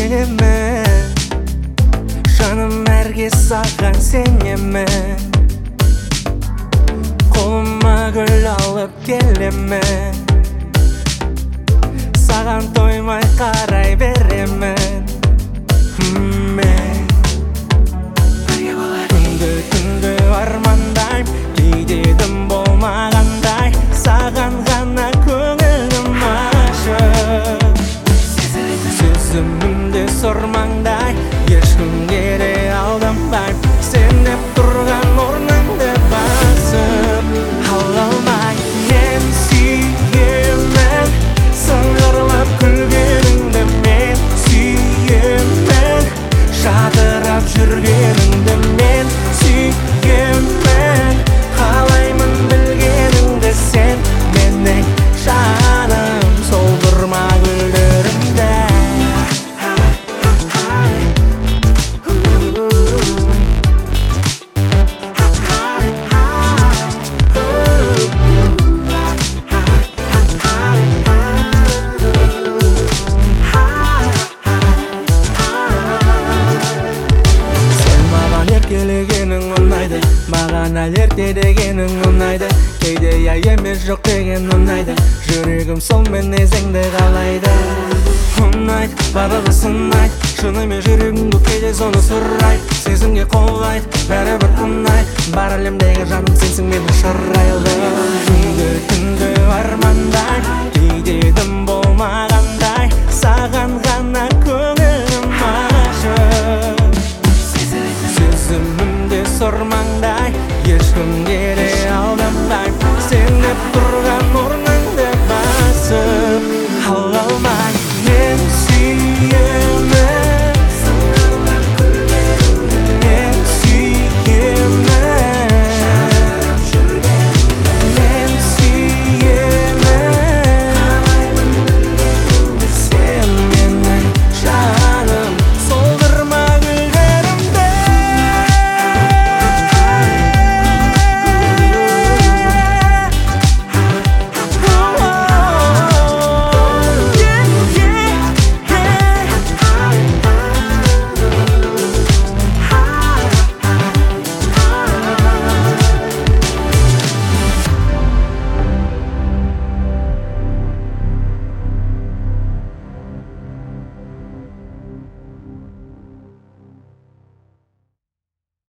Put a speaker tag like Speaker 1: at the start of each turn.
Speaker 1: менемен жаным әрге саған сенемін қолыма гүл алып келемін саған тоймай қарай беремін мен күнді армандайм кейде дым болмағандай саған ғана көңілім ашық сезімімде сормаңдай ешкімге де алданбайм сен деп тұрған орныңды басып ала алмай мен сүйемін сыңғырлап күлгеніңді мен сүйемін жадырап жүргеніңді мен сүйемін қалаймын білгеніңді сен менің жаным солдырма гүлдерімді келегенің ұнайды маған әлерте дегенің ұнайды кейде я емес жоқ деген ұнайды жүрегім сол мінезіңді қалайды ұнайды барлығы сынайды шынымен жүрегіңді кейде соны сұрайды сезімге қолайды бәрібір ұнайды бар әлемдегі жаным сенсің менің шырайлы түнді армандайм кейде дым болмағандай саған ғана көңілім ашық сезімімде сормаңдай ешкімге де алданбайм сен деп тұрған